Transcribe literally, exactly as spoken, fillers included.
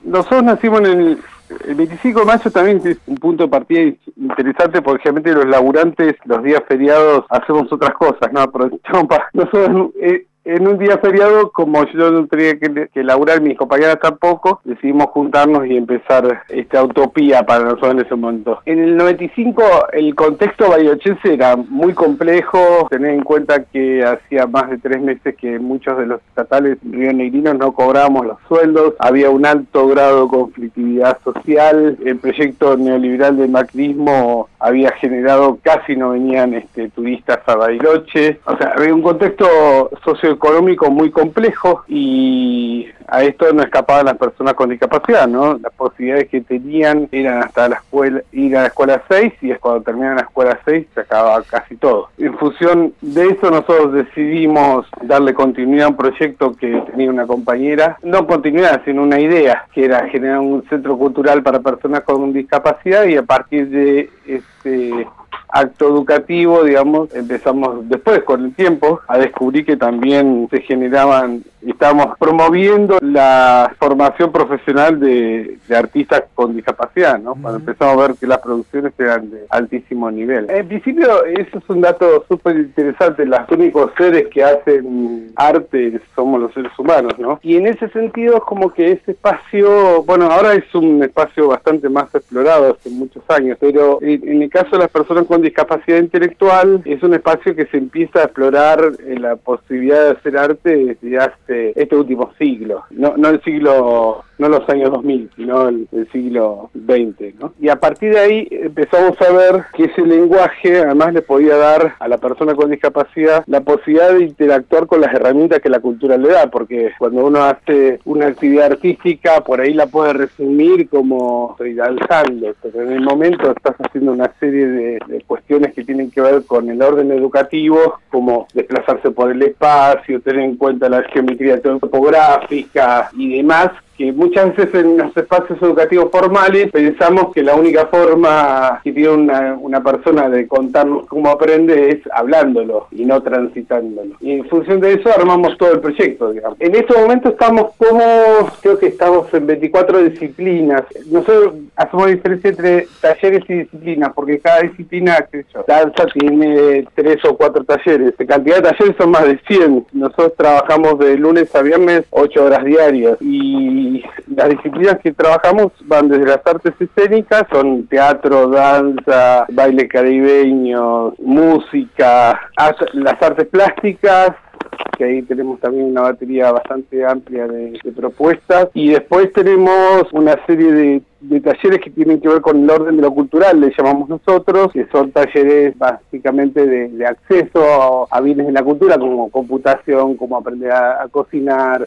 nosotros nacimos en el... El veinticinco de mayo también es un punto de partida interesante porque generalmente los laburantes, los días feriados, hacemos otras cosas, ¿no? Aprovechamos para... Nosotros, eh, en un día feriado, como yo no tenía que, que laburar, mis compañeras tampoco, decidimos juntarnos y empezar esta utopía para nosotros en ese momento. En el noventa y cinco el contexto bariloche era muy complejo, tener en cuenta que hacía más de tres meses que muchos de los estatales rionegrinos no cobrábamos los sueldos, había un alto grado de conflictividad social, el proyecto neoliberal del macrismo había generado, casi no venían este, turistas a Bariloche, o sea, había un contexto socioeconómico muy complejo y a esto no escapaban las personas con discapacidad, ¿no? Las posibilidades que tenían eran hasta la escuela, ir a la escuela seis y es cuando terminan la escuela seis se acababa casi todo. En función de eso nosotros decidimos darle continuidad a un proyecto que tenía una compañera, no continuidad, sino una idea, que era generar un centro cultural para personas con discapacidad y a partir de este acto educativo, digamos, empezamos después con el tiempo a descubrir que también se generaban, estábamos promoviendo la formación profesional de, de artistas con discapacidad, ¿no? Uh-huh. Cuando empezamos a ver que las producciones eran de altísimo nivel. En principio, eso es un dato súper interesante, los únicos seres que hacen arte somos los seres humanos, ¿no? Y en ese sentido es como que ese espacio, bueno, ahora es un espacio bastante más explorado hace muchos años, pero en, en el caso de las personas con discapacidad intelectual es un espacio que se empieza a explorar en la posibilidad de hacer arte desde hace este último siglo, no, no el siglo, no los años dos mil, sino el, el siglo veinte, ¿no? Y a partir de ahí empezamos a ver que ese lenguaje además le podía dar a la persona con discapacidad la posibilidad de interactuar con las herramientas que la cultura le da, porque cuando uno hace una actividad artística por ahí la puede resumir como estoy danzando, pero en el momento estás haciendo una serie de, de cuestiones que tienen que ver con el orden educativo, como desplazarse por el espacio, tener en cuenta la geometría topográfica y demás, que muchas veces en los espacios educativos formales pensamos que la única forma que tiene una, una persona de contarnos cómo aprende es hablándolo y no transitándolo. Y en función de eso armamos todo el proyecto, digamos. En este momento estamos como, creo que estamos en veinticuatro disciplinas. Nosotros hacemos diferencia entre talleres y disciplinas, porque cada disciplina, qué sé yo, danza tiene tres o cuatro talleres. La cantidad de talleres son más de cien. Nosotros trabajamos de lunes a viernes, ocho horas diarias. Y Y las disciplinas que trabajamos van desde las artes escénicas, son teatro, danza, baile caribeño, música, las artes plásticas, que ahí tenemos también una batería bastante amplia de, de propuestas, y después tenemos una serie de, de talleres que tienen que ver con el orden de lo cultural, le llamamos nosotros, que son talleres básicamente de, de acceso a, a bienes de la cultura, como computación, como aprender a, a cocinar,